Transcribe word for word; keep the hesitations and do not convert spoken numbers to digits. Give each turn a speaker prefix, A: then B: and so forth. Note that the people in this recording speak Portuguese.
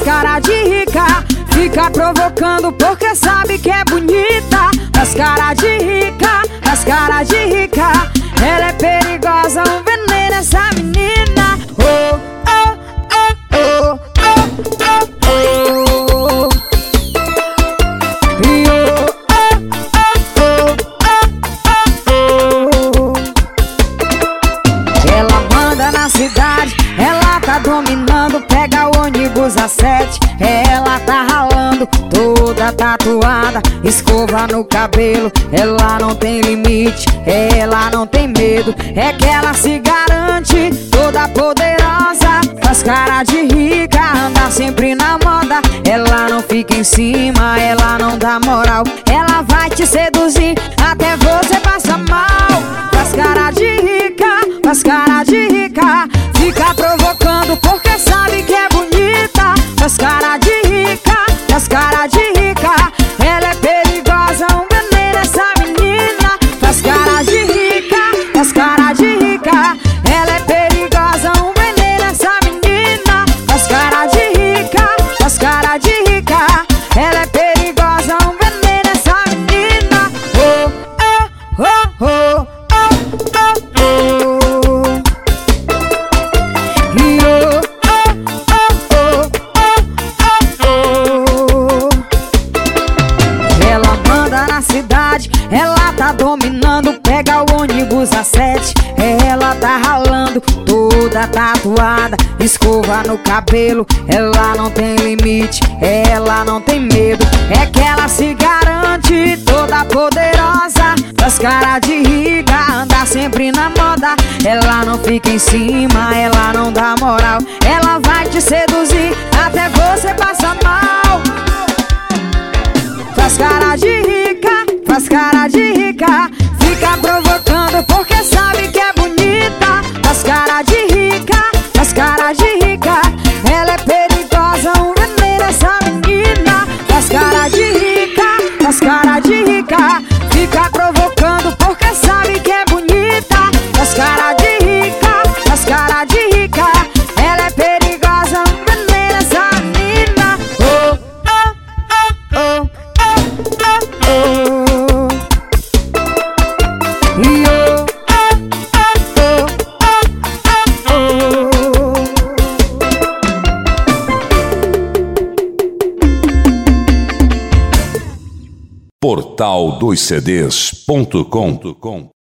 A: cara de rica, fica provocando porque sabe que é bonita. Faz cara de rica, faz cara de rica. Ela é perigosa, um veneno essa menina. Oh, oh, oh, oh, oh, oh, oh. E oh, oh, oh, oh, oh, oh. Ela manda na cidade, ela tá dominando. Pega o ônibus às sete, ela tá ralando, toda tatuada, escova no cabelo. Ela não tem limite, ela não tem medo. É que ela se garante, toda poderosa. Faz cara de rica, anda sempre na moda. Ela não fica em cima, ela não dá moral. Ela vai te seduzir até você passar mal. Faz cara de rica, faz cara de rica. Fica provocando porque sabe que é bonita. Faz cara de rica, faz cara de rica. Ela é perigosa, um veneno essa menina. Faz cara de rica, faz cara de rica. Ela é perigosa, um veneno essa menina. Faz cara de rica, faz cara de rica. Ela é perigosa, um veneno essa menina. Oh, oh, oh, oh, oh, oh, oh. E oh, oh, oh, oh, oh, oh. Ela manda na cidade, ela tá dominando. Pega o ônibus às sete, ela tá ralando, toda tatuada, escova no cabelo. Ela não tem limite, ela não tem medo. É que ela se garante, toda poderosa. Faz cara de rica, anda sempre na moda. Ela não fica em cima, ela não dá moral. Ela vai te seduzir até você passar mal. Faz cara de rica, faz cara de rica. Fica provocando porque sabe que é bonita. Faz cara de rica, faz cara de rica. Ela é perigosa, um veneno essa menina. Faz cara de rica, faz cara de rica. Fica provocando porque sabe que é bonita. Faz cara de rica, faz cara de rica. Ela é perigosa, um veneno essa menina. Oh, oh, oh, oh, oh, oh. E oh, oh, oh, oh, oh.
B: Portal dos C Ds ponto com